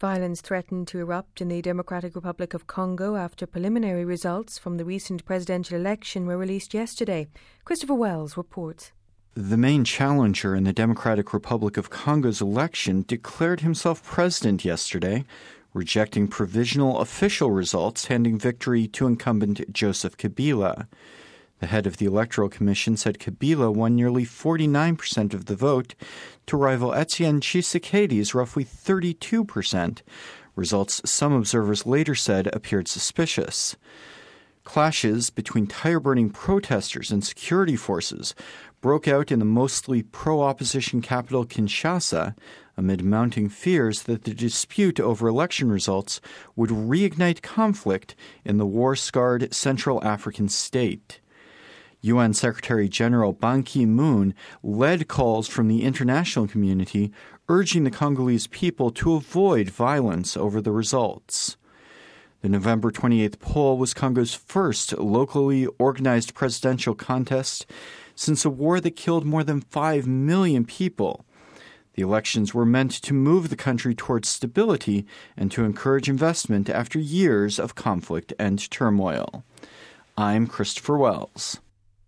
Violence threatened to erupt in the Democratic Republic of Congo after preliminary results from the recent presidential election were released yesterday. Christopher Wells reports. The main challenger in the Democratic Republic of Congo's election declared himself president yesterday, rejecting provisional official results handing victory to incumbent Joseph Kabila. The head of the Electoral Commission said Kabila won nearly 49% of the vote to rival Etienne Tshisekedi's roughly 32%, results some observers later said appeared suspicious. Clashes between tire-burning protesters and security forces broke out in the mostly pro-opposition capital Kinshasa amid mounting fears that the dispute over election results would reignite conflict in the war-scarred Central African state. UN Secretary-General Ban Ki-moon led calls from the international community urging the Congolese people to avoid violence over the results. The November 28th poll was Congo's first locally organized presidential contest since a war that killed more than 5 million people. The elections were meant to move the country towards stability and to encourage investment after years of conflict and turmoil. I'm Christopher Wells.